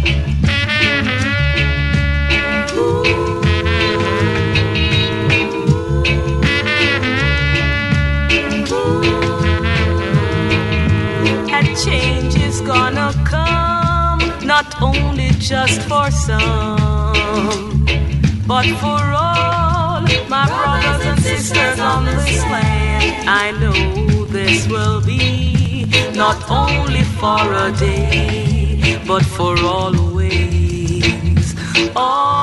Change is gonna come, not only just for some, but for all my brothers and sisters on this land. I know this will be not only for a day, but for always.